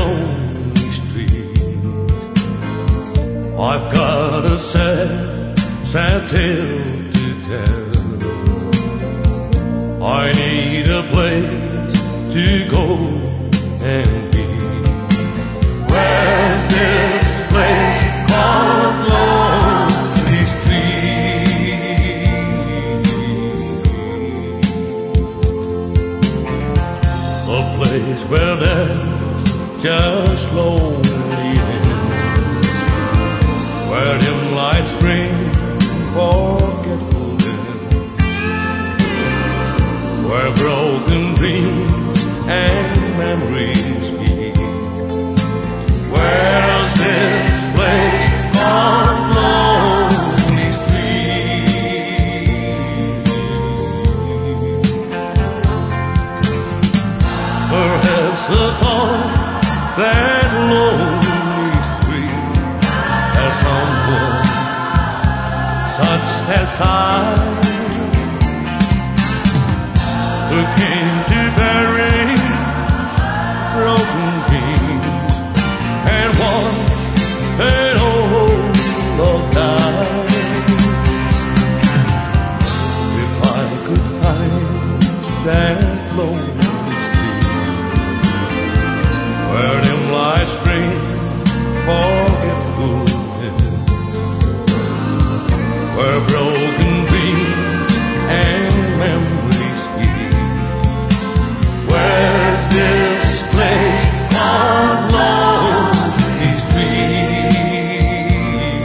lonely street. I've got a sad, sad tale to tell. I need a place to go and be. Where's this place called Lonely Street? A place where there's just lonely hills, where dim lights bring forgetfulness, where broken dreams and memories meet. Where's this place called Lonely Street? Perhaps upon that lonely street there's someone such as I, who came to bury broken dreams and one an old love died. If I could find that lonely street where dim lights bring forgetfulness, where broken dreams and memories meet. Where's this place called Lonely Street?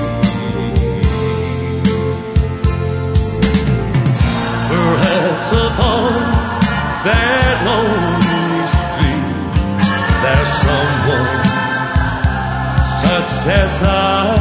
Perhaps upon that lonely street there's someone such as I,